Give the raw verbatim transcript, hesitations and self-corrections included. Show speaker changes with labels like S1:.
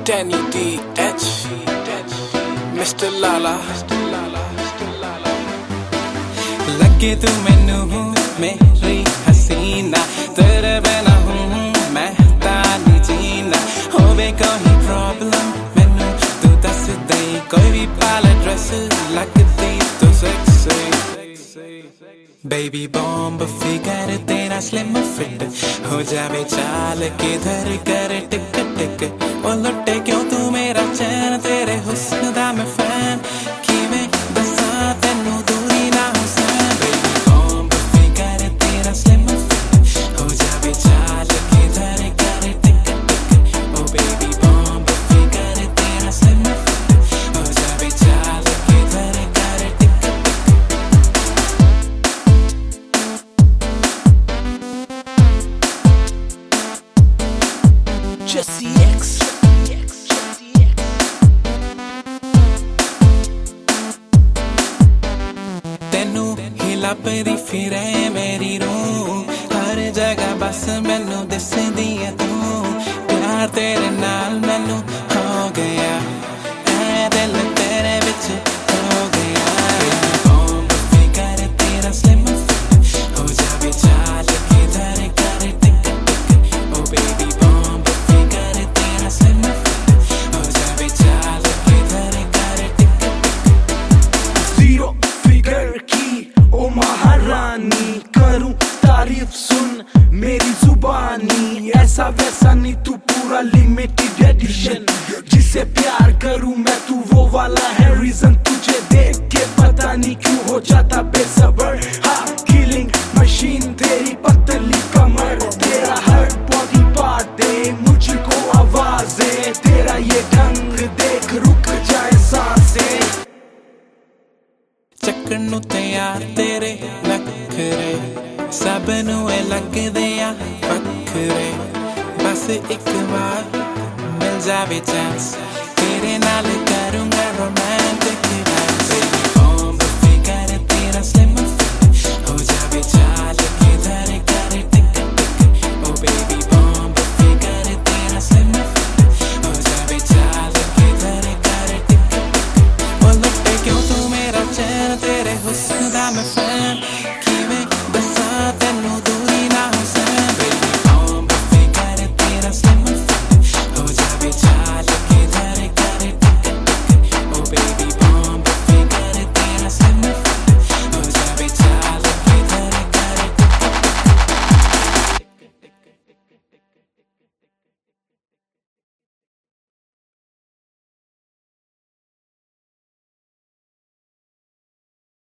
S1: Danny D H Mister Lala लगे तू मैनू मेरी हसीना तेरे बिना हूँ मैं तानी जीना होवे कोई प्रॉब्लम मैनू तू दस दे कोई भी पाला ड्रेस लगती तो सेक्सी बेबी बॉम्ब फिगर तेरा स्लिम फिट हो जावे चाल किधर कर टिक टिक ओ लुटे क्यों तू मेरा चैन तेरे हुस्न दा मैं फैन कि मैं दसा तेनू दूरी ना हुसैन बेबी बॉम्ब फिगर तेरा स्लिम फिट हो जावे चाल किधर कर टिक टिक ओ बेबी बॉम्ब फिगर तेरा स्लिम फिट हो जावे चाल किधर कर टिक टिक Jesse X तेनू ही लभदी फिरे मेरी रूह हर जगह बस मैनू दिसदी है तू प्यार तेरे नाल मैनू हो गया ऐ दिल तेरे विच हो गया बॉम्ब फिगर तेरा स्लिम फिट हो जावे चाल किधर कर टिक टिक ओ बेबी बॉम्ब फिगर तेरा स्लिम फिट हो जावे चाल किधर कर टिक टिक
S2: जीरो फिगर की ओ महारानी करूं तारीफ सुन मेरी जुबानी ऐसा वैसा नहीं तू पूरा लिमिटेड एडिशन जिसे प्यार करूं मैं तू वो वाला है रीजन तुझे देख के पता नहीं क्यों हो जाता बेसब्र हाँ किलिंग मशीन तेरी पतली कमर तेरा हर बॉडी पार्ट दे मुझको आवाजें तेरा ये ढंग देख रुक जाए सांसें
S1: ਚੱਕਣ ਨੂੰ ਤਿਆਰ ਤੇਰੇ ਨਖਰੇ ਸਭ ਨੂੰ ਇਹ ਲੱਗਦੇ ਆ ਵੱਖਰੇ ਬਸ ਇੱਕ ਵਾਰ ਮਿਲ ਜਾਵੇ ਚਾਂਸ ਤੇਰੇ ਨਾਲ